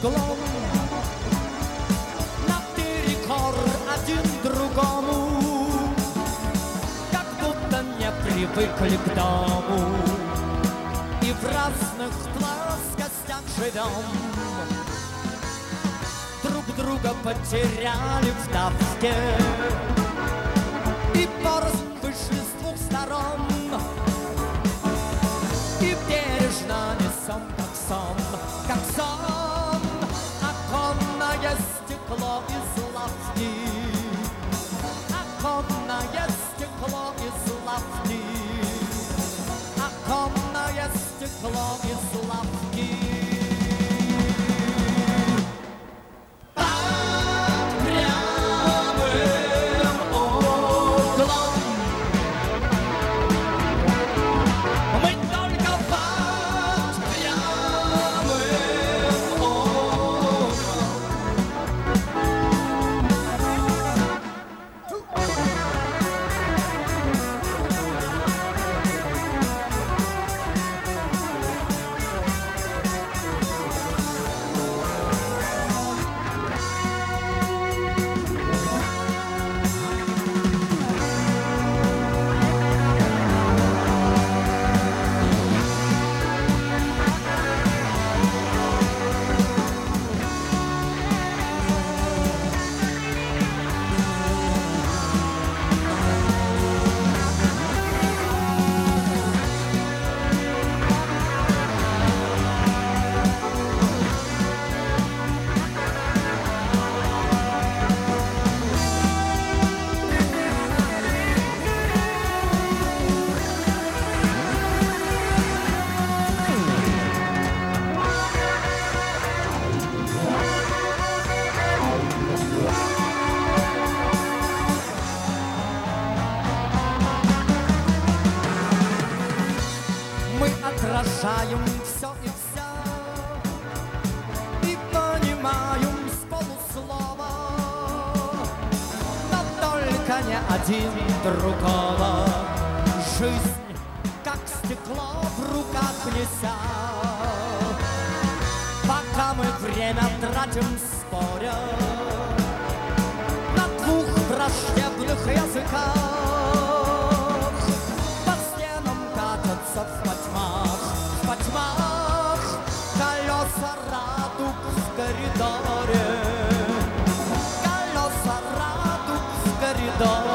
стеклом наперекор один другому, как будто не привыкли к дому и в разных плоскостях живем. Друг друга потеряли в давке и порознь вышли с двух сторон, и бережно несем, как сон, как сон, оконное стекло из лавки, оконное стекло из лавки, оконное стекло из лавки. Отражаем все и вся и понимаем с полуслова, но только не один другого. Жизнь, как стекло в руках неся, пока мы время тратим споря на двух враждебных языках, по стенам катятся в потьмах колеса радуг в коридоре, колеса радуг в коридоре.